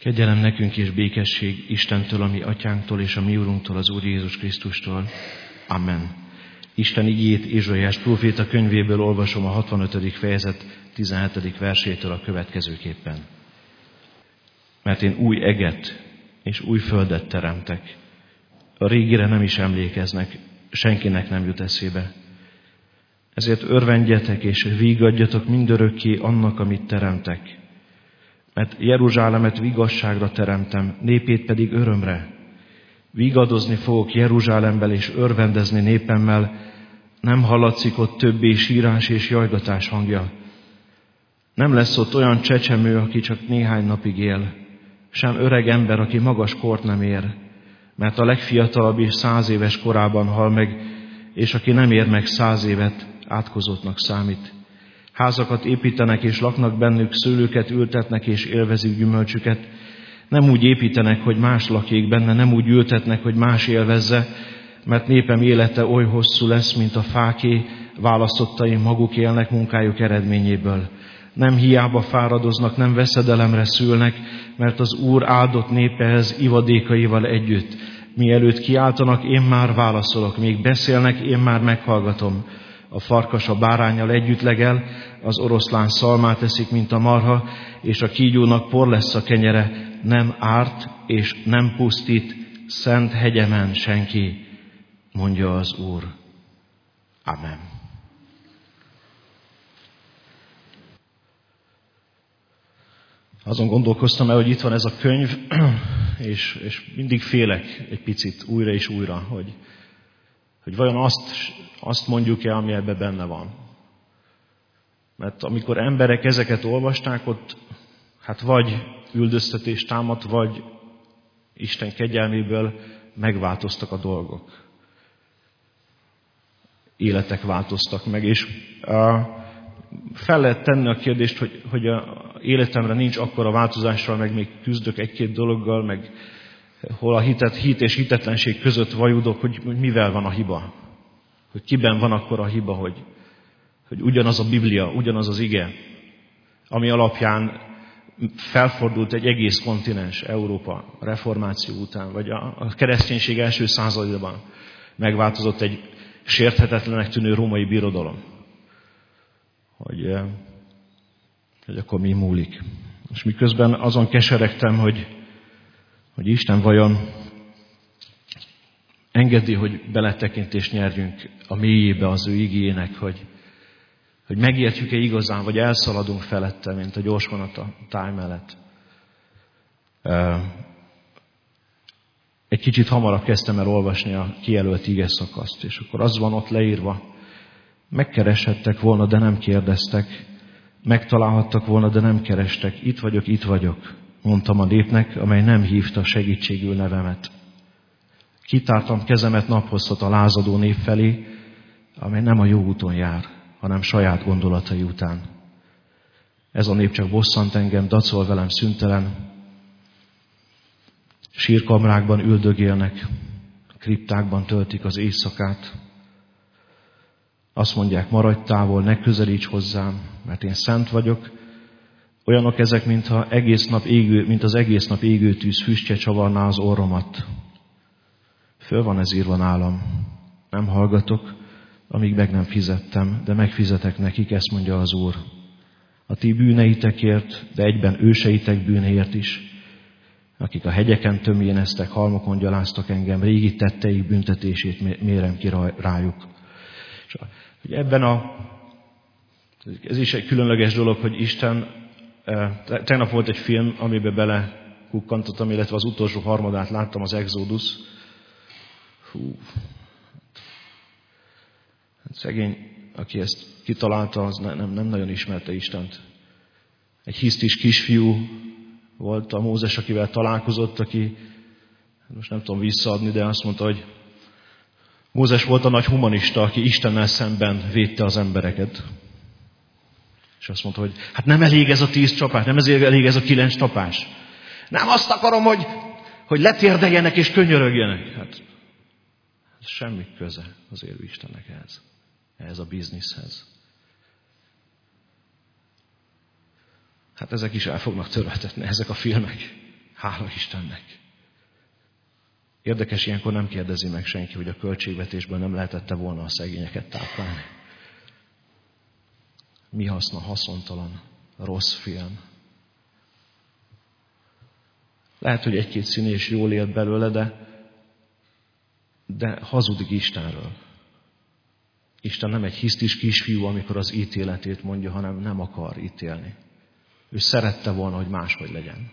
Kegyelem nekünk és békesség Istentől, a mi atyánktól és a mi Urunktól, az Úr Jézus Krisztustól. Amen. Isten igéjét Ézsaiás próféta könyvéből olvasom a 65. fejezet 17. versétől a következőképpen. Mert én új eget és új földet teremtek. A régire nem is emlékeznek, senkinek nem jut eszébe. Ezért örvendjetek és vígadjatok mindörökké annak, amit teremtek. Mert Jeruzsálemet vigasságra teremtem, népét pedig örömre. Vigadozni fogok Jeruzsálemmel és örvendezni népemmel, nem hallatszik ott többé sírás és jajgatás hangja. Nem lesz ott olyan csecsemő, aki csak néhány napig él, sem öreg ember, aki magas kort nem ér, mert a legfiatalabb is 100 éves korában hal meg, és aki nem ér meg 100 évet, átkozottnak számít. Házakat építenek és laknak bennük, szőlőket ültetnek és élvezik gyümölcsüket. Nem úgy építenek, hogy más lakjék benne, nem úgy ültetnek, hogy más élvezze, mert népem élete oly hosszú lesz, mint a fáké, választottaim maguk élnek munkájuk eredményéből. Nem hiába fáradoznak, nem veszedelemre szülnek, mert az Úr áldott népehez ivadékaival együtt. Mielőtt kiáltanak, én már válaszolok, még beszélnek, én már meghallgatom. A farkas a báránnyal együtt legel, az oroszlán szalmát eszik, mint a marha, és a kígyónak por lesz a kenyere, nem árt és nem pusztít szent hegyemen senki, mondja az Úr. Amen. Azon gondolkoztam el, hogy itt van ez a könyv, és mindig félek egy picit újra és újra, hogy vajon azt mondjuk-e, ami ebben benne van. Mert amikor emberek ezeket olvasták, ott hát vagy üldöztetés támadt, vagy Isten kegyelméből megváltoztak a dolgok. Életek változtak meg, és fel lehet tenni a kérdést, hogy a életemre nincs akkora változással, meg még küzdök egy-két dologgal, meg hol a hit és hitetlenség között vajudok, hogy mivel van a hiba. Hogy kiben van akkor a hiba, hogy ugyanaz a Biblia, ugyanaz az ige, ami alapján felfordult egy egész kontinens, Európa, a reformáció után, vagy a kereszténység első századában megváltozott egy sérthetetlenek tűnő római birodalom. Hogy akkor mi múlik. És miközben azon keseregtem, hogy Isten vajon engedi, hogy beletekintést nyerjünk a mélyébe az ő igéjének, hogy megértjük-e igazán, vagy elszaladunk felette, mint a gyorsvonat a táj mellett. Egy kicsit hamarabb kezdtem el olvasni a kijelölt ige szakaszt, és akkor az van ott leírva. Megkereshettek volna, de nem kérdeztek. Megtalálhattak volna, de nem kerestek. Itt vagyok, mondtam a népnek, amely nem hívta segítségül nevemet. Kitártam kezemet naphosszat a lázadó nép felé, amely nem a jó úton jár, hanem saját gondolatai után. Ez a nép csak bosszant engem, dacol velem szüntelen. Sírkamrákban üldögélnek, kriptákban töltik az éjszakát. Azt mondják, maradj távol, ne közelíts hozzám, mert én szent vagyok. Olyanok ezek, mint az egész nap égő tűz füstje csavarná az orromat. Föl van ez írva nálam. Nem hallgatok, amíg meg nem fizettem, de megfizetek nekik, ezt mondja az Úr. A ti bűneitekért, de egyben őseitek bűnéért is, akik a hegyeken tömjéneztek, halmokon gyaláztak engem, régi tetteik büntetését mérem ki rájuk. És hogy ez is egy különleges dolog, hogy Isten, tegnap volt egy film, amiben belekukkantottam, illetve az utolsó harmadát láttam, az Exodus. Szegény, aki ezt kitalálta, az nem nagyon ismerte Istent. Egy hisztis kisfiú volt a Mózes, akivel találkozott, aki, most nem tudom visszaadni, de azt mondta, hogy Mózes volt a nagy humanista, aki Istennel szemben védte az embereket. És azt mondta, hogy hát nem elég ez a 10 csapás, nem elég ez a 9 csapás. Nem azt akarom, hogy letérdeljenek és könyörögjenek. Hát semmi köze az élő Istennek ehhez a bizniszhez. Hát ezek is el fognak töröltetni, ezek a filmek. Hála Istennek. Érdekes, ilyenkor nem kérdezi meg senki, hogy a költségvetésből nem lehetette volna a szegényeket táplálni. Mi haszna? Haszontalan, rossz film. Lehet, hogy egy-két színés jól élt belőle, de hazudik Istenről. Isten nem egy hisztis kisfiú, amikor az ítéletét mondja, hanem nem akar ítélni. Ő szerette volna, hogy máshogy legyen.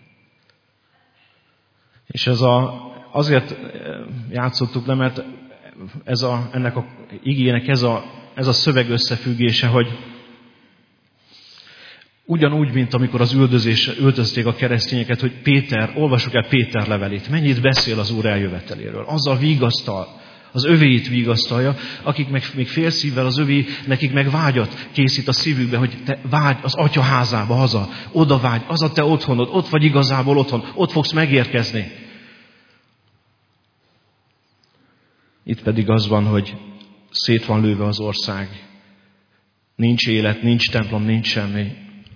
És azért játszottuk le, mert ennek a igének ez a szöveg összefüggése, hogy ugyanúgy, mint amikor az üldözték a keresztényeket, hogy olvassuk el Péter levelét, mennyit beszél az Úr eljöveteléről. Azzal vigasztal, az övéit vigasztalja, akik meg még félszívvel nekik meg vágyat készít a szívükbe, hogy te vágy az Atya házába haza, oda vágy, az a te otthonod, ott vagy igazából otthon, ott fogsz megérkezni. Itt pedig az van, hogy szét van lőve az ország, nincs élet, nincs templom, nincs semmi.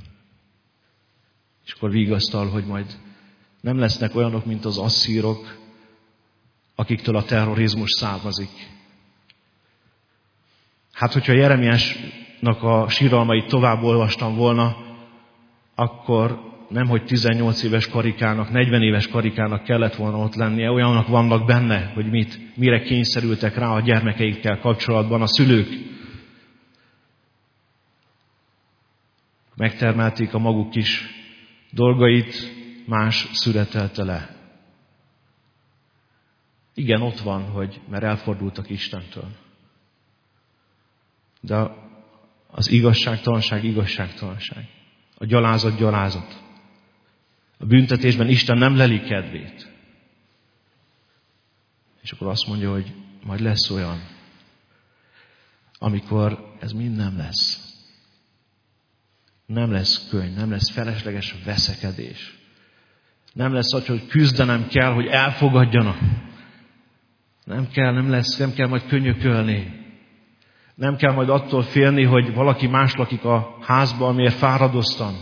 És akkor vigasztal, hogy majd nem lesznek olyanok, mint az asszírok, akiktől a terrorizmus származik. Hát, hogyha Jeremiásnak a síralmait tovább olvastam volna, akkor nemhogy 18 éves Karikának, 40 éves Karikának kellett volna ott lennie. Olyanok vannak benne, hogy mire kényszerültek rá a gyermekeikkel kapcsolatban a szülők. Megtermelték a maguk kis dolgait, más születelte le. Igen, ott van, mert elfordultak Istentől. De az igazságtalanság. A gyalázat. A büntetésben Isten nem leli kedvét. És akkor azt mondja, hogy majd lesz olyan, amikor ez mind nem lesz. Nem lesz könny, nem lesz felesleges veszekedés. Nem lesz az, hogy küzdenem kell, hogy elfogadjanak. Nem kell majd könyökölni. Nem kell majd attól félni, hogy valaki más lakik a házban, amiért fáradoztam.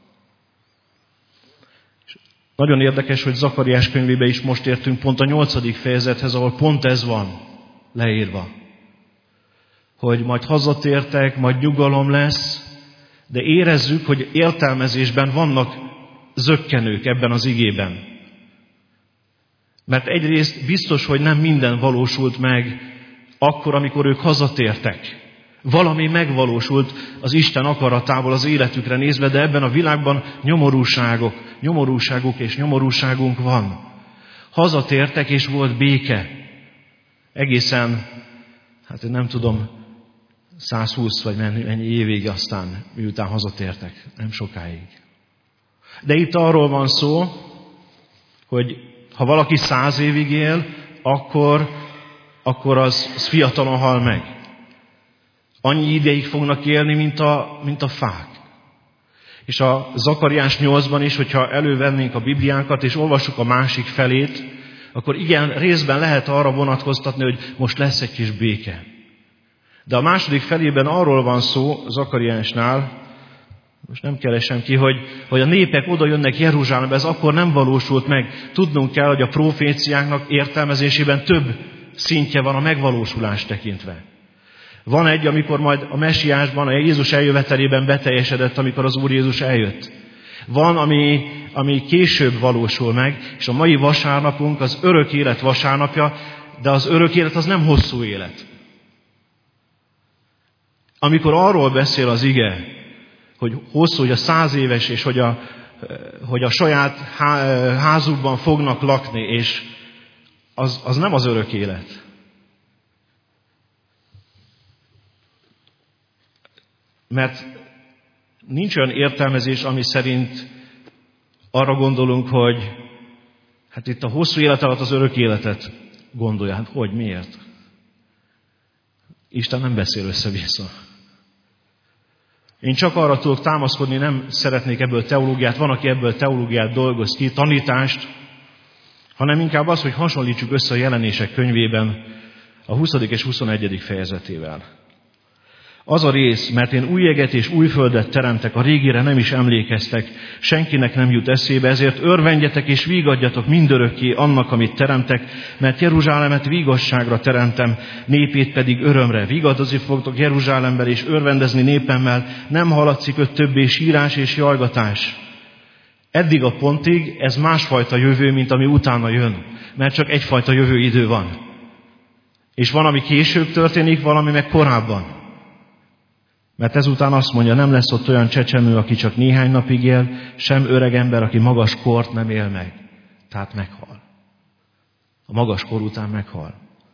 És nagyon érdekes, hogy Zakariás könyvébe is most értünk pont a 8. fejezethez, ahol pont ez van leírva. Hogy majd hazatértek, majd nyugalom lesz, de érezzük, hogy értelmezésben vannak zökkenők ebben az igében. Mert egyrészt biztos, hogy nem minden valósult meg akkor, amikor ők hazatértek. Valami megvalósult az Isten akaratából az életükre nézve, de ebben a világban nyomorúságuk és nyomorúságunk van. Hazatértek, és volt béke. Egészen, nem tudom, 120 vagy mennyi évig aztán, miután hazatértek. Nem sokáig. De itt arról van szó, hogy ha valaki 100 évig él, akkor az fiatalon hal meg. Annyi ideig fognak élni, mint a fák. És a Zakariás 8-ban is, hogyha elővennénk a Bibliánkat, és olvassuk a másik felét, akkor igen, részben lehet arra vonatkoztatni, hogy most lesz egy kis béke. De a második felében arról van szó, Zakariásnál, most nem keresem ki, hogy a népek oda jönnek Jeruzsálembe, ez akkor nem valósult meg. Tudnunk kell, hogy a proféciáknak értelmezésében több szintje van a megvalósulás tekintve. Van egy, amikor majd a messiásban, a Jézus eljövetelében beteljesedett, amikor az Úr Jézus eljött. Van, ami később valósul meg, és a mai vasárnapunk az örök élet vasárnapja, de az örök élet az nem hosszú élet. Amikor arról beszél az ige, hogy hosszú, hogy a 100 éves, és hogy a saját házukban fognak lakni, és az nem az örök élet. Mert nincs olyan értelmezés, ami szerint arra gondolunk, hogy itt a hosszú élet alatt az örök életet gondolja. Hogy, miért? Isten nem beszél össze-vissza. Én csak arra tudok támaszkodni, nem szeretnék ebből teológiát, van, aki ebből teológiát dolgoz ki, tanítást, hanem inkább az, hogy hasonlítsuk össze a Jelenések könyvében a 20. és 21. fejezetével. Az a rész, mert én új jeget és új földet teremtek, a régire nem is emlékeztek, senkinek nem jut eszébe, ezért örvendjetek és vígadjatok mindörökké annak, amit teremtek, mert Jeruzsálemet vígasságra teremtem, népét pedig örömre. Vigadozni fogtok Jeruzsálemmel és örvendezni népemmel, nem hallatszik ott többé sírás és jajgatás. Eddig a pontig ez másfajta jövő, mint ami utána jön, mert csak egyfajta jövő idő van. És van, ami később történik, valami meg korábban. Mert ezután azt mondja, nem lesz ott olyan csecsemő, aki csak néhány napig él, sem öreg ember, aki magas kort nem él meg. Tehát meghal. A magas kor után meghal.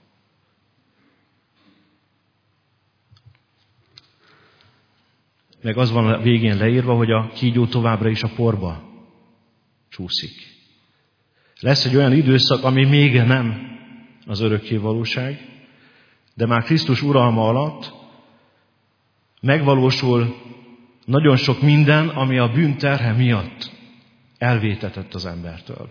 Meg az van a végén leírva, hogy a kígyó továbbra is a porba csúszik. Lesz egy olyan időszak, ami még nem az örökké valóság, de már Krisztus uralma alatt megvalósul nagyon sok minden, ami a bűn terhe miatt elvétetett az embertől.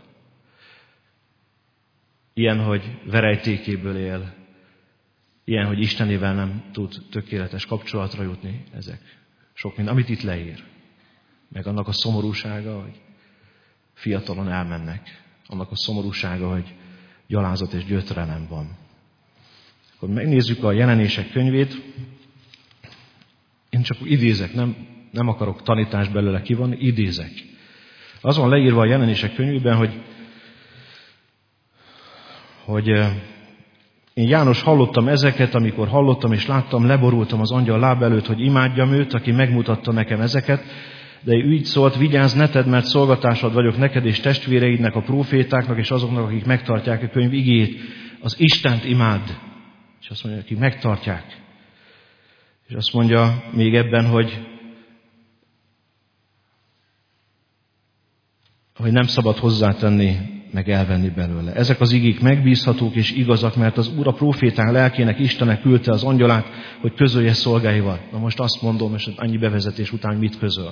Ilyen, hogy verejtékéből él, ilyen, hogy Istenével nem tud tökéletes kapcsolatra jutni, ezek sok minden, amit itt leír. Meg annak a szomorúsága, hogy fiatalon elmennek. Annak a szomorúsága, hogy gyalázat és gyötrelem van. Akkor megnézzük a Jelenések könyvét. Én csak idézek, nem akarok tanítást belőle kivonni, idézek. Az van leírva a Jelenések könyvében, hogy én János hallottam ezeket, amikor hallottam és láttam, leborultam az angyal láb előtt, hogy imádjam őt, aki megmutatta nekem ezeket, de ő így szólt, vigyázz, ne tedd, mert szolgatásod vagyok neked és testvéreidnek, a prófétáknak és azoknak, akik megtartják a könyv igéjét. Az Istent imádd. És azt mondja, akik megtartják. És azt mondja még ebben, hogy nem szabad hozzátenni, meg elvenni belőle. Ezek az igék megbízhatók és igazak, mert az Úr a próféták lelkének Istenek küldte az angyalát, hogy közölje szolgáival. Na most azt mondom, és annyi bevezetés után mit közöl.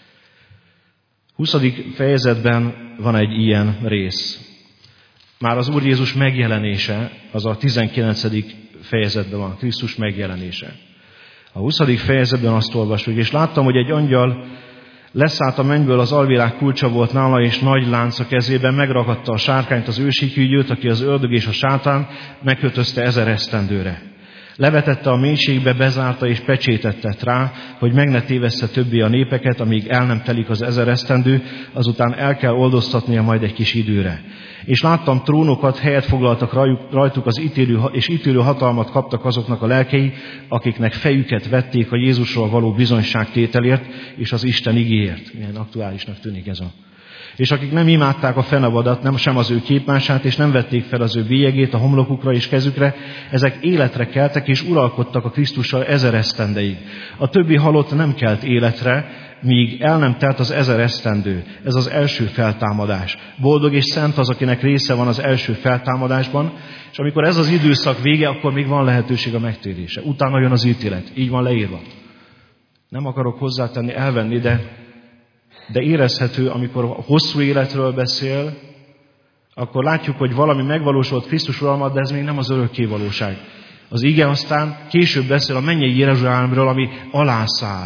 20. fejezetben van egy ilyen rész. Már az Úr Jézus megjelenése, az a 19. fejezetben van, Krisztus megjelenése. A 20. fejezetben azt olvasjuk, és láttam, hogy egy angyal leszállt a mennyből, az alvilág kulcsa volt nála, és nagy lánc a kezében, megragadta a sárkányt, az ősikügyőt, aki az ördög és a sátán, megkötözte 1000 esztendőre. Levetette a mélységbe, bezárta és pecsétet tett rá, hogy meg ne tévessze többé a népeket, amíg el nem telik az 1000 esztendő, azután el kell oldoztatnia majd egy kis időre. És láttam trónokat, helyet foglaltak rajtuk és ítélő hatalmat kaptak azoknak a lelkei, akiknek fejüket vették a Jézusról való bizonyságtételért és az Isten igéért. Milyen aktuálisnak tűnik ez a... És akik nem imádták a fenevadat, nem sem az ő képmását, és nem vették fel az ő bélyegét a homlokukra és kezükre, ezek életre keltek, és uralkodtak a Krisztussal 1000 esztendeig. A többi halott nem kelt életre, míg el nem telt az 1000 esztendő. Ez az első feltámadás. Boldog és szent az, akinek része van az első feltámadásban, és amikor ez az időszak vége, akkor még van lehetőség a megtérése. Utána jön az ítélet. Így van leírva. Nem akarok hozzátenni, elvenni, de érezhető, amikor hosszú életről beszél, akkor látjuk, hogy valami megvalósult Krisztus uralmat, de ez még nem az örökké valóság. Az ige aztán később beszél a mennyei Jeruzsálemről, ami alászáll.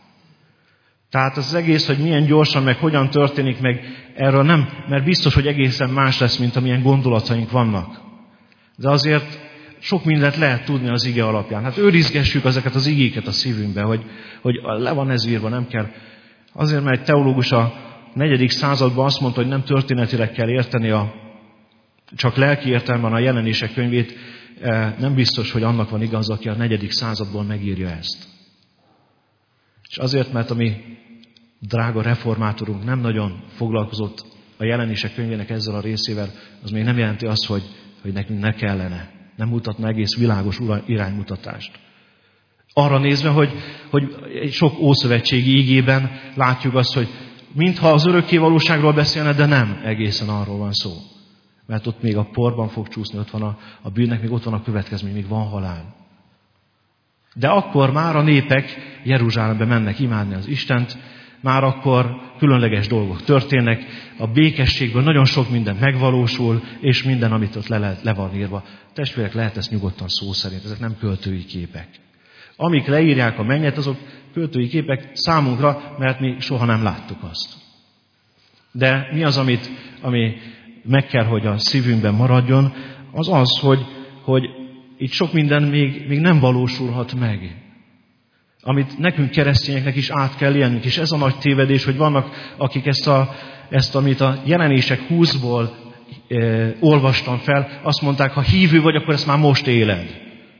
Tehát az egész, hogy milyen gyorsan, meg hogyan történik, meg erről nem, mert biztos, hogy egészen más lesz, mint amilyen gondolataink vannak. De azért sok mindent lehet tudni az ige alapján. Hát őrizgessük ezeket az igéket a szívünkbe, hogy le van ez írva, nem kell. Azért, mert egy teológus a 4. században azt mondta, hogy nem történetileg kell érteni csak lelki értelemben a Jelenések könyvét, nem biztos, hogy annak van igaz, aki a 4. századból megírja ezt. És azért, mert a mi drága reformátorunk nem nagyon foglalkozott a Jelenések könyvének ezzel a részével, az még nem jelenti azt, hogy nekünk ne kellene. Nem mutatna egész világos iránymutatást. Arra nézve, hogy sok ószövetségi ígében látjuk azt, hogy mintha az örökké valóságról beszélne, de nem egészen arról van szó. Mert ott még a porban fog csúszni, ott van a bűnnek, még ott van a következmény, még van halál. De akkor már a népek Jeruzsálembe mennek imádni az Istent, már akkor különleges dolgok történnek, a békességből nagyon sok minden megvalósul, és minden, amit ott le van írva. Testvérek, lehet ezt nyugodtan szó szerint, ezek nem költői képek. Amik leírják a mennyet, azok költői képek számunkra, mert mi soha nem láttuk azt. De mi az, ami meg kell, hogy a szívünkben maradjon, az az, hogy itt sok minden még nem valósulhat meg. Amit nekünk keresztényeknek is át kell élnünk. És ez a nagy tévedés, hogy vannak, akik ezt amit a Jelenések 20-ból olvastam fel, azt mondták, ha hívő vagy, akkor ezt már most éled.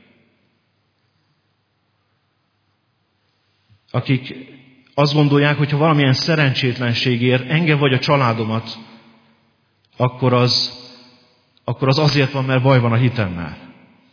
Akik azt gondolják, hogy ha valamilyen szerencsétlenség ér engem vagy a családomat, akkor az azért van, mert baj van a hitemmel.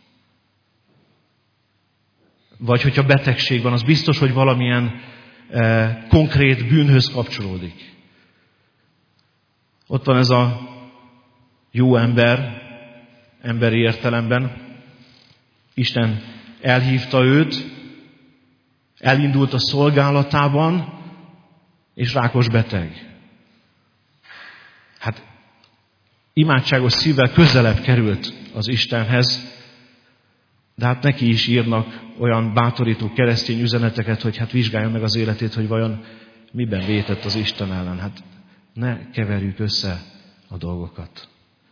Vagy hogyha betegség van, az biztos, hogy valamilyen konkrét bűnhöz kapcsolódik. Ott van ez a jó ember, emberi értelemben. Isten elhívta őt, elindult a szolgálatában, és rákos beteg. Hát imádságos szívvel közelebb került az Istenhez, de hát neki is írnak olyan bátorító keresztény üzeneteket, hogy hát vizsgálja meg az életét, hogy vajon miben vétett az Isten ellen. Hát ne keverjük össze a dolgokat.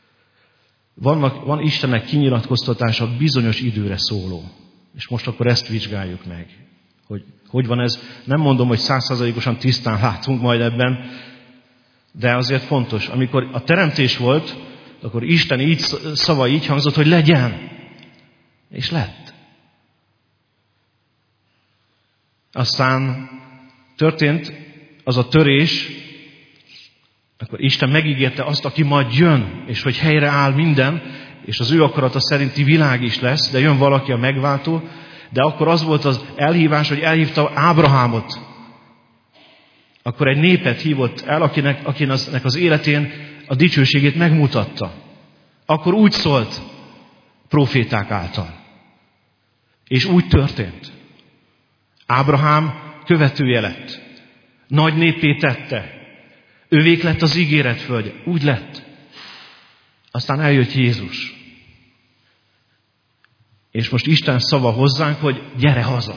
Van Istennek kinyilatkoztatása bizonyos időre szóló. És most akkor ezt vizsgáljuk meg. Hogy van ez? Nem mondom, hogy 100%-osan tisztán látunk majd ebben, de azért fontos. Amikor a teremtés volt, akkor Isten szava így hangzott, hogy legyen. És lett. Aztán történt az a törés, akkor Isten megígérte azt, aki majd jön, és hogy helyreáll minden, és az ő akarata szerinti világ is lesz, de jön valaki a megváltó, de akkor az volt az elhívás, hogy elhívta Ábrahámot. Akkor egy népet hívott el, akinek az életén a dicsőségét megmutatta. Akkor úgy szólt proféták által. És úgy történt. Ábrahám követője lett. Nagy néppé tette. Övék lett az ígéretföldje. Úgy lett. Aztán eljött Jézus. És most Isten szava hozzánk, hogy gyere haza.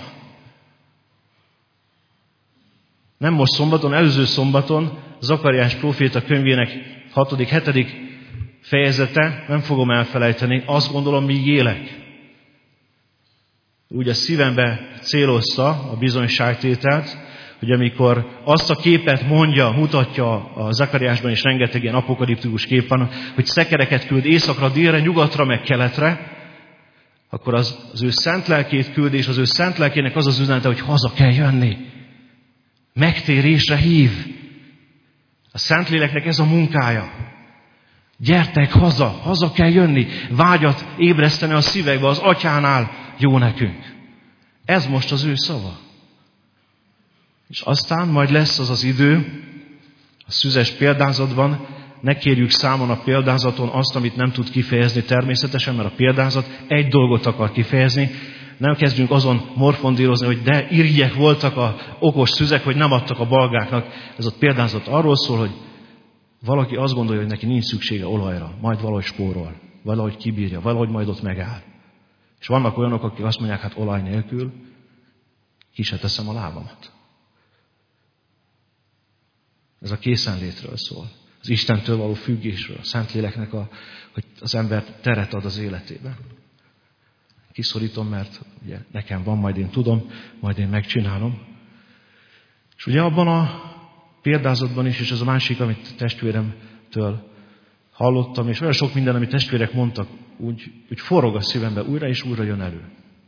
Nem most szombaton, előző szombaton, Zakariás próféta könyvének 6.-7. fejezete, nem fogom elfelejteni, azt gondolom, míg élek. Úgy a szívembe célozza a bizonyságtételt, hogy amikor azt a képet mutatja a Zakariásban, és rengeteg ilyen apokaliptikus kép van, hogy szekereket küld északra, délre, nyugatra, meg keletre, akkor az ő szent lelkét küld, és az ő szent lelkének az az üzenete, hogy haza kell jönni. Megtérésre hív. A Szentléleknek ez a munkája. Gyertek haza kell jönni. Vágyat ébreszteni a szívekbe, az Atyánál jó nekünk. Ez most az ő szava. És aztán majd lesz az az idő, a szüzes példázatban, ne kérjük számon a példázaton azt, amit nem tud kifejezni természetesen, mert a példázat egy dolgot akar kifejezni. Nem kezdjünk azon morfondírozni, hogy de irigyek voltak a okos szüzek, hogy nem adtak a balgáknak. Ez a példázat arról szól, hogy valaki azt gondolja, hogy neki nincs szüksége olajra, majd valahogy spórol, valahogy kibírja, valahogy majd ott megáll. És vannak olyanok, akik azt mondják, hát olaj nélkül ki se teszem a lábamat. Ez a készenlétről szól. Az Istentől való függésről, a Szentléleknek, hogy az ember teret ad az életében. Kiszorítom, mert ugye nekem van, majd én tudom, majd én megcsinálom. És ugye abban a példázatban is, és ez a másik, amit testvéremtől hallottam, és olyan sok minden, amit testvérek mondtak, úgy forrog a szívembe, újra és újra jön elő.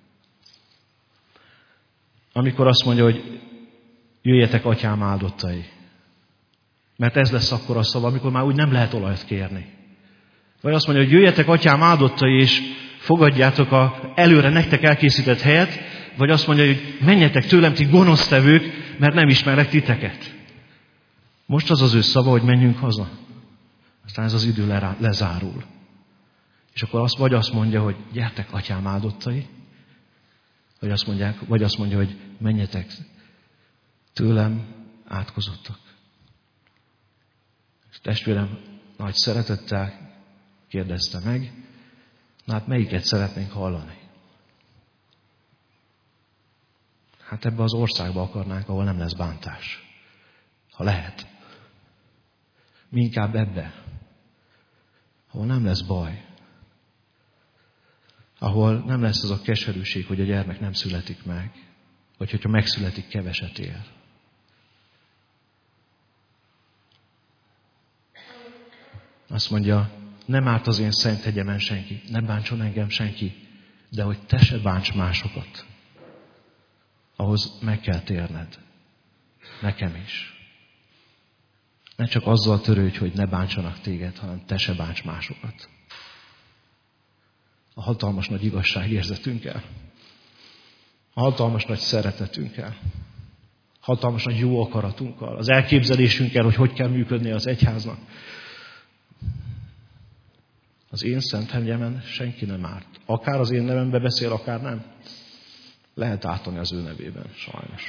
Amikor azt mondja, hogy jöjjetek Atyám áldottai. Mert ez lesz akkor a szava, amikor már úgy nem lehet olajat kérni. Vagy azt mondja, hogy jöjjetek Atyám áldottai, és fogadjátok előre nektek elkészített helyet, vagy azt mondja, hogy menjetek tőlem, ti gonosztevők, mert nem ismerek titeket. Most az az ő szava, hogy menjünk haza. Aztán ez az idő lezárul. És akkor vagy azt mondja, hogy gyertek Atyám áldottai, vagy azt mondja, hogy menjetek tőlem átkozottak. És testvérem nagy szeretettel kérdezte meg, na hát melyiket szeretnénk hallani? Hát ebbe az országba akarnánk, ahol nem lesz bántás. Ha lehet. Mi inkább ebbe, ahol nem lesz baj. Ahol nem lesz az a keserűség, hogy a gyermek nem születik meg. Vagy hogyha megszületik, keveset ér. Azt mondja, nem árt az én szent hegyemen senki, ne bántson engem senki, de hogy te se bánts másokat. Ahhoz meg kell térned. Nekem is. Ne csak azzal törődj, hogy ne bántsanak téged, hanem te se bánts másokat. A hatalmas nagy igazságérzetünkkel. A hatalmas nagy szeretetünkkel. Hatalmas nagy jó akaratunkkal. Az elképzelésünkkel, hogy kell működnie az egyháznak. Az én szent hegyemen senki nem árt. Akár az én nevembe beszél, akár nem. Lehet ártani az ő nevében, sajnos.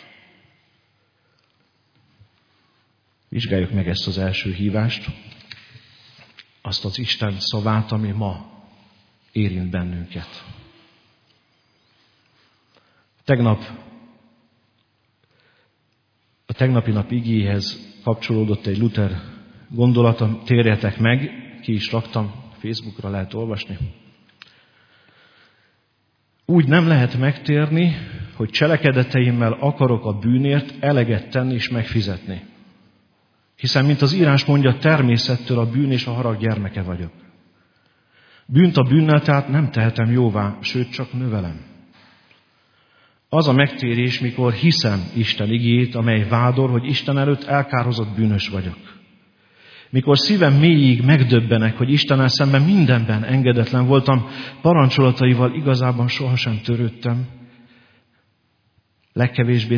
Vizsgáljuk meg ezt az első hívást, azt az Isten szavát, ami ma érint bennünket. A tegnapi nap igéhez kapcsolódott egy Luther gondolata, térjetek meg, ki is raktam, Facebookra lehet olvasni. Úgy nem lehet megtérni, hogy cselekedeteimmel akarok a bűnért eleget tenni és megfizetni. Hiszen, mint az írás mondja, természettől a bűn és a harag gyermeke vagyok. Bűnt a bűnnel tehát nem tehetem jóvá, sőt csak növelem. Az a megtérés, mikor hiszem Isten igéjét, amely vádol, hogy Isten előtt elkározott bűnös vagyok. Mikor szívem mélyig megdöbbenek, hogy Istennel szemben mindenben engedetlen voltam, parancsolataival igazában sohasem törődtem, legkevésbé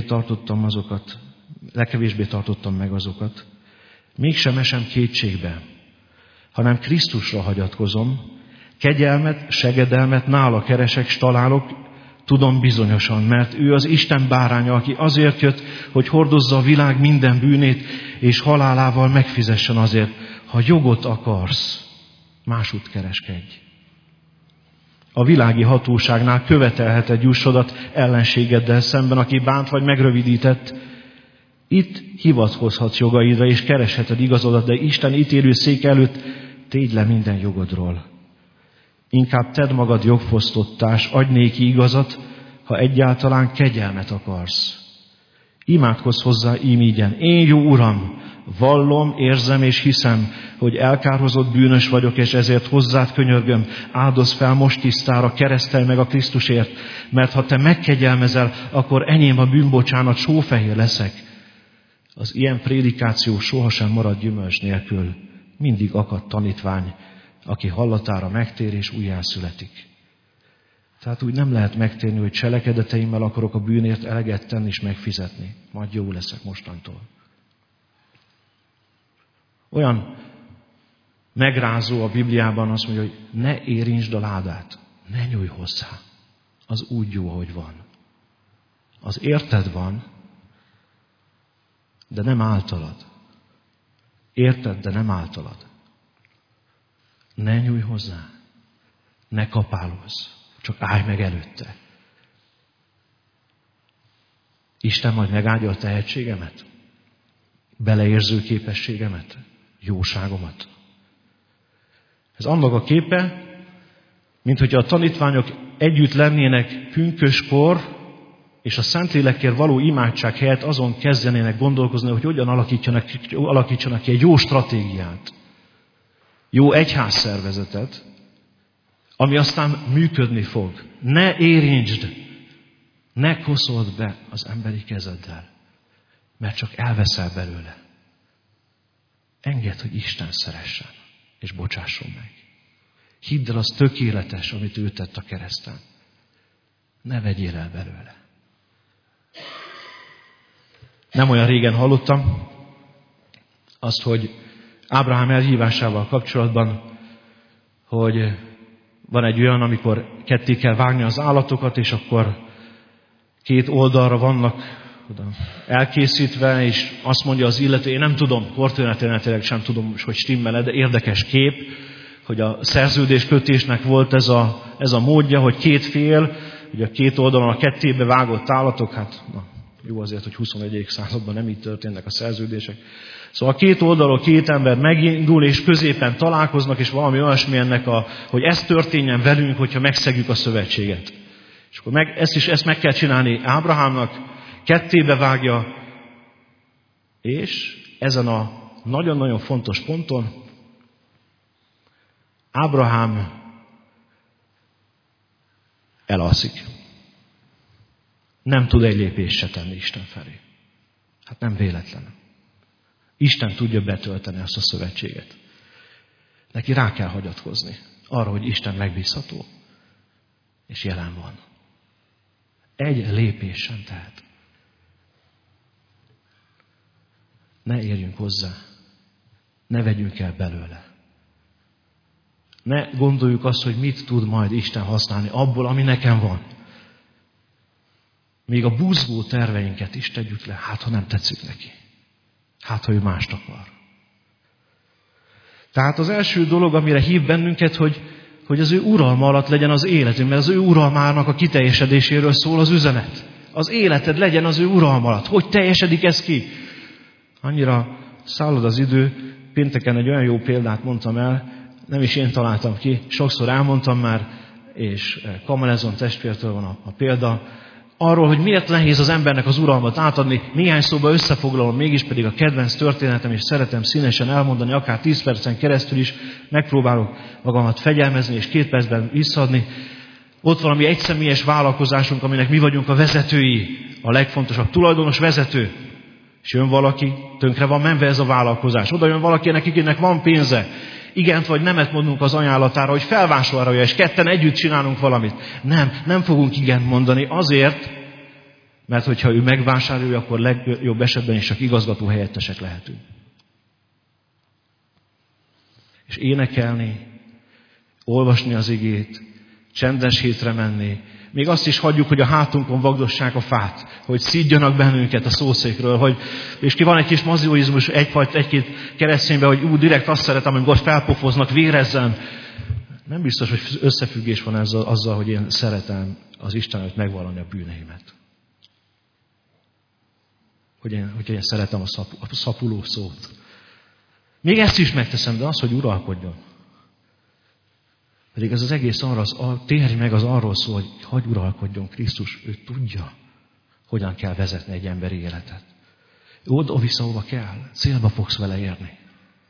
tartottam meg azokat. Mégsem esem kétségbe, hanem Krisztusra hagyatkozom, kegyelmet, segedelmet nála keresek, s találok, tudom bizonyosan, mert ő az Isten báránya, aki azért jött, hogy hordozza a világ minden bűnét, és halálával megfizessen azért. Ha jogot akarsz, másút kereskedj. A világi hatóságnál követelheted jussodat ellenségeddel szemben, aki bánt vagy megrövidített. Itt hivatkozhatsz jogaidra, és keresheted igazodat, de Isten ítélő szék előtt tégy le minden jogodról. Inkább tedd magad jogfosztottás, adj néki igazat, ha egyáltalán kegyelmet akarsz. Imádkozz hozzá ímígyen. Én, jó Uram, vallom, érzem és hiszem, hogy elkározott bűnös vagyok, és ezért hozzád könyörgöm, áldozz fel most tisztára, keresztelj meg a Krisztusért, mert ha te megkegyelmezel, akkor enyém a bűnbocsánat, sófehér leszek. Az ilyen prédikáció sohasem marad gyümölcs nélkül. Mindig akad tanítvány, aki hallatára megtér és újjászületik. Tehát úgy nem lehet megtérni, hogy cselekedeteimmel akarok a bűnért eleget tenni és megfizetni. Majd jó leszek mostantól. Olyan megrázó a Bibliában azt mondja, hogy ne érintsd a ládát, ne nyújj hozzá. Az úgy jó, hogy van. Az érted van, de nem általad. Érted, de nem általad. Ne nyújj hozzá, ne kapálozz, csak állj meg előtte. Isten majd megáldja a tehetségemet, beleérző képességemet, jóságomat. Ez annak a képe, mint hogyha a tanítványok együtt lennének pünköskor, és a Szentlélekért való imádság helyett azon kezdenének gondolkozni, hogy hogyan alakítsanak ki egy jó stratégiát, jó egyházszervezetet, ami aztán működni fog. Ne érintsd, ne koszold be az emberi kezeddel, mert csak elveszel belőle. Engedd, hogy Isten szeressen, és bocsásson meg. Hidd el, az tökéletes, amit ő tett a kereszten. Ne vegyél el belőle. Nem olyan régen hallottam azt, hogy Ábrahám elhívásával kapcsolatban, hogy van egy olyan, amikor ketté kell vágni az állatokat, és akkor két oldalra vannak elkészítve, és azt mondja az illető, én nem tudom, történetileg sem tudom, hogy stimmel, de érdekes kép, hogy a szerződéskötésnek volt ez a módja, hogy két fél, ugye a két oldalon a kettébe vágott állatok, hát Jó azért, hogy 21. században nem így történnek a szerződések. Szóval két oldalról két ember megindul, és középen találkoznak, és valami olyasmi ennek, hogy ez történjen velünk, hogyha megszegjük a szövetséget. És akkor ezt meg kell csinálni Ábrahámnak, kettébe vágja, és ezen a nagyon-nagyon fontos ponton Ábrahám elalszik. Nem tud egy lépést se tenni Isten felé. Hát nem véletlen. Isten tudja betölteni azt a szövetséget. Neki rá kell hagyatkozni arra, hogy Isten megbízható, és jelen van. Egy lépés sem tehet. Ne érjünk hozzá. Ne vegyünk el belőle. Ne gondoljuk azt, hogy mit tud majd Isten használni abból, ami nekem van. Még a buzgó terveinket is tegyük le, hát ha nem tetszik neki. Hát ha ő mást akar. Tehát az első dolog, amire hív bennünket, hogy az ő uralma alatt legyen az életünk, mert az ő uralmának a kiteljesedéséről szól az üzenet. Az életed legyen az ő uralma alatt. Hogy teljesedik ez ki? Annyira szállod az idő, pénteken egy olyan jó példát mondtam el, nem is én találtam ki, sokszor elmondtam már, és Kamalezon testvértől van a példa, arról, hogy miért nehéz az embernek az uralmat átadni, néhány szóba összefoglalom, mégis pedig a kedvenc történetem, és szeretem színesen elmondani, akár 10 percen keresztül is, megpróbálok magamat fegyelmezni, és 2 percben visszaadni. Ott valami egyszemélyes vállalkozásunk, aminek mi vagyunk a vezetői, a legfontosabb tulajdonos vezető. És jön valaki, tönkre van menve ez a vállalkozás. Oda jön valaki, akinek van pénze. Igent vagy nemet mondunk az ajánlatára, hogy felvásárolja, és ketten együtt csinálunk valamit. Nem fogunk igent mondani azért, mert hogyha ő megvásárolja, akkor legjobb esetben is csak igazgató helyettesek lehetünk. És énekelni, olvasni az igét, csendes hétre menni, még azt is hagyjuk, hogy a hátunkon vagdossák a fát, hogy szídjanak bennünket a szószékről, és ki van egy kis mazioizmus egy-két keresztényben, hogy direkt azt szeretem, amikor felpofoznak, vérezzen. Nem biztos, hogy összefüggés van azzal, hogy én szeretem az Istenet megvallani a bűneimet. Hogy én szeretem a szapuló szót. Még ezt is megteszem, de az, hogy uralkodjon. Pedig ez az egész térj meg, az arról szól, hogy hagy uralkodjon Krisztus. Ő tudja, hogyan kell vezetni egy emberi életet. Ő oda-vissza, hova kell. Célba fogsz vele érni.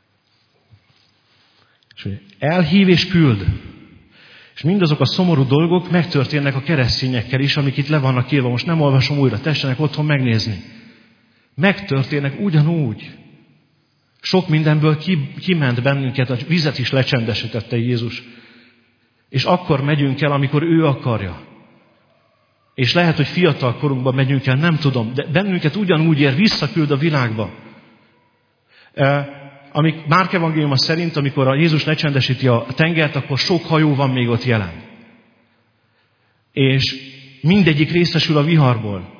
És elhív és küld. És mindazok a szomorú dolgok megtörténnek a keresztényekkel is, amik itt le vannak írva. Most nem olvasom újra, tessenek otthon megnézni. Megtörténnek ugyanúgy. Sok mindenből kiment bennünket, a vizet is lecsendesítette Jézus. És akkor megyünk el, amikor ő akarja. És lehet, hogy fiatal korunkban megyünk el, nem tudom, de bennünket ugyanúgy ér, visszaküld a világba. Márk evangéliuma szerint, amikor a Jézus lecsendesíti a tengert, akkor sok hajó van még ott jelen. És mindegyik részesül a viharból.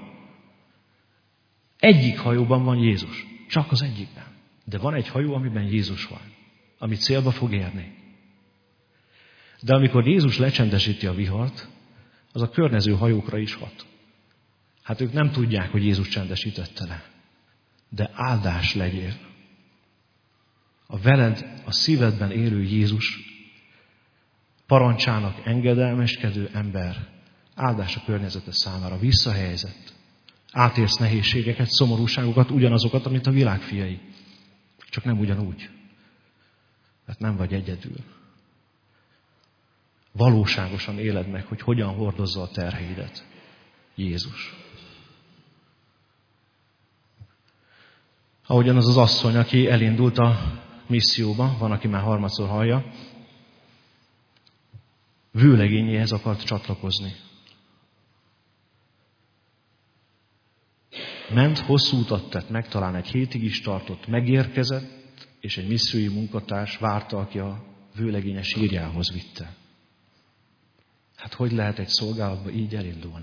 Egyik hajóban van Jézus. Csak az egyikben. De van egy hajó, amiben Jézus van. Ami célba fog érni. De amikor Jézus lecsendesíti a vihart, az a környező hajókra is hat. Hát ők nem tudják, hogy Jézus csendesítette le. De áldás legyél. A veled, a szívedben élő Jézus parancsának engedelmeskedő ember áldás a környezete számára, visszahelyezett. Átérsz nehézségeket, szomorúságokat, ugyanazokat, amit a világ fiai. Csak nem ugyanúgy. Mert nem vagy egyedül. Valóságosan éled meg, hogy hogyan hordozza a terheidet Jézus. Ahogyan az asszony, aki elindult a misszióba, van, aki már harmadszor hallja, vőlegényéhez akart csatlakozni. Ment, hosszú utat tett meg, talán egy hétig is tartott, megérkezett, és egy missziói munkatárs várta, aki a vőlegénye sírjához vitte. Hát hogy lehet egy szolgálatba így elindulni?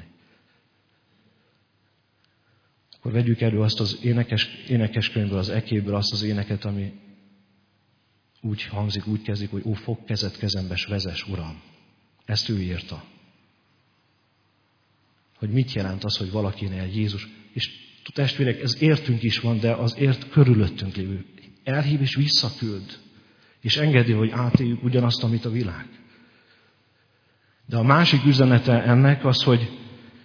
Akkor vegyük elő azt az énekeskönyvből, az ekéből azt az éneket, ami úgy hangzik, úgy kezdik, hogy ó, fogd kezed kezembe, s vezess, Uram. Ezt ő írta. hogy mit jelent az, hogy valakinél Jézus. És testvérek, ez értünk is van, de az ért körülöttünk lévő. Elhív és visszaküld. És engedi, hogy átéljük ugyanazt, amit a világ. De a másik üzenete ennek az, hogy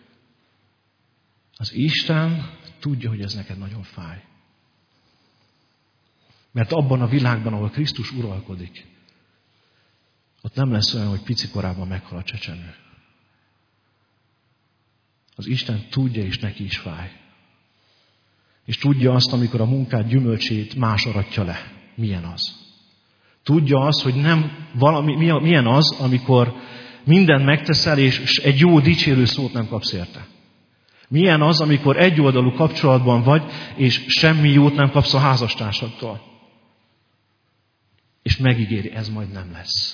az Isten tudja, hogy ez neked nagyon fáj. Mert abban a világban, ahol Krisztus uralkodik, ott nem lesz olyan, hogy pici korában meghal a csecsemő. Az Isten tudja, és neki is fáj. És tudja azt, amikor a munkád gyümölcsét más aratja le. Milyen az? Tudja azt, hogy nem valami, milyen az, amikor mindent megteszel, és egy jó dicsérő szót nem kapsz érte. Milyen az, amikor egyoldalú kapcsolatban vagy, és semmi jót nem kapsz a házastársadtól. És megígéri, ez majd nem lesz.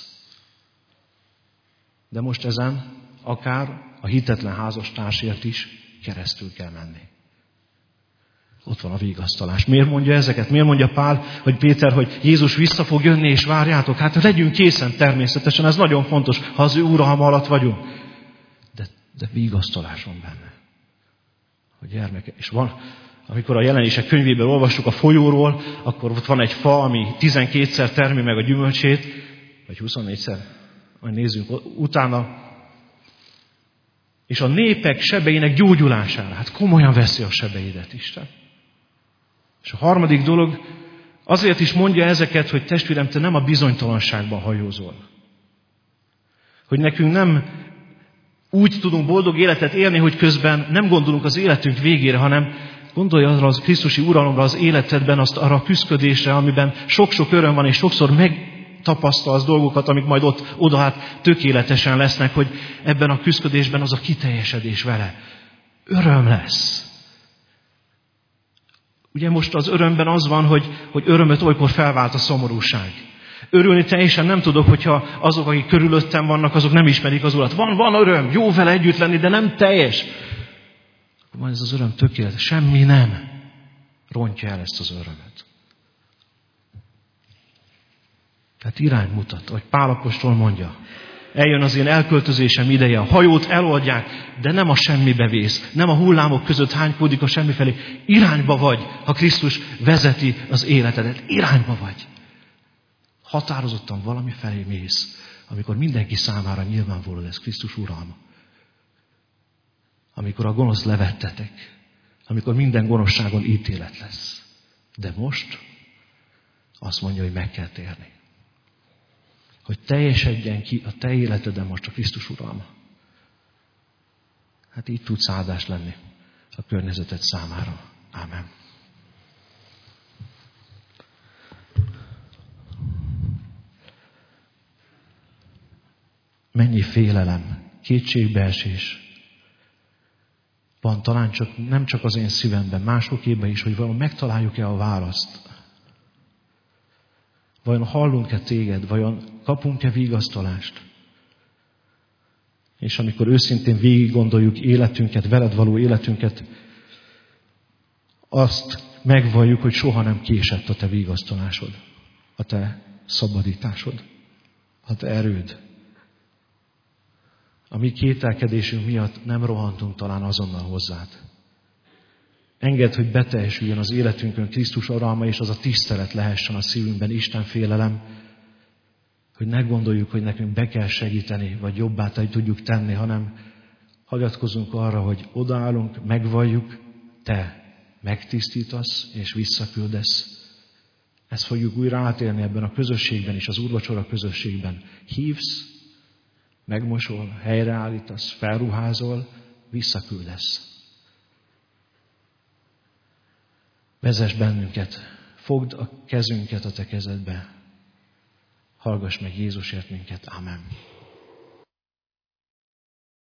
De most ezen akár a hitetlen házastársért is keresztül kell menni. Ott van a vigasztalás. Miért mondja ezeket? Miért mondja Pál, vagy Péter, hogy Jézus vissza fog jönni, és várjátok? Hát legyünk készen természetesen, ez nagyon fontos, ha az ő uralma alatt vagyunk. De vigasztalás van benne. Hogy gyermeke. És van, amikor a Jelenések könyvéből olvassuk a folyóról, akkor ott van egy fa, ami 12-szer termi meg a gyümölcsét, vagy 24-szer, majd nézzünk utána. És a népek sebeinek gyógyulására. Hát komolyan veszi a sebeidet Isten. És a harmadik dolog, azért is mondja ezeket, hogy testvérem, te nem a bizonytalanságban hajózol. Hogy nekünk nem úgy tudunk boldog életet élni, hogy közben nem gondolunk az életünk végére, hanem gondolj arra az Krisztusi uralomra az életedben, azt arra a küszködésre, amiben sok-sok öröm van, és sokszor megtapasztalsz dolgokat, amik majd oda hát tökéletesen lesznek, hogy ebben a küszködésben az a kiteljesedés vele. Öröm lesz. Ugye most az örömben az van, hogy örömöt olykor felvált a szomorúság. Örülni teljesen nem tudok, hogyha azok, akik körülöttem vannak, azok nem ismerik az Urat. Van öröm, jó vele együtt lenni, de nem teljes. Akkor van ez az öröm tökéletes. Semmi nem rontja el ezt az örömet. Tehát irány mutat, ahogy Pál apostol mondja. Eljön az én elköltözésem ideje, a hajót eloldják, de nem a semmibe vész, nem a hullámok között hánykódik a semmi felé. Irányba vagy, ha Krisztus vezeti az életedet. Irányba vagy. Határozottan valami felé mész, amikor mindenki számára nyilvánvaló lesz Krisztus uralma. Amikor a gonosz levettetek, amikor minden gonoszságon ítélet lesz. De most azt mondja, hogy meg kell térni. Hogy teljesedjen ki a te életeden most a Krisztus uralma. Hát így tudsz áldás lenni a környezeted számára. Ámen. Mennyi félelem, kétségbeesés van talán nem csak az én szívemben, másoképpen is, hogy vajon megtaláljuk-e a választ. Vajon hallunk-e téged, vajon kapunk-e vigasztalást? És amikor őszintén végig gondoljuk életünket, veled való életünket, azt megvalljuk, hogy soha nem késett a te vigasztalásod, a te szabadításod, a te erőd. A mi kételkedésünk miatt nem rohantunk talán azonnal hozzád. Engedd, hogy beteljesüljön az életünkön Krisztus uralma, és az a tisztelet lehessen a szívünkben, Isten félelem, hogy ne gondoljuk, hogy nekünk be kell segíteni, vagy jobbá tudjuk tenni, hanem hagyatkozunk arra, hogy odaállunk, megvalljuk, te megtisztítasz és visszaküldesz. Ezt fogjuk újra átélni ebben a közösségben és az úrvacsora közösségben. Hívsz, megmosol, helyreállítasz, felruházol, visszaküldesz. Vezess bennünket, fogd a kezünket a te kezedbe, hallgass meg Jézusért minket. Amen.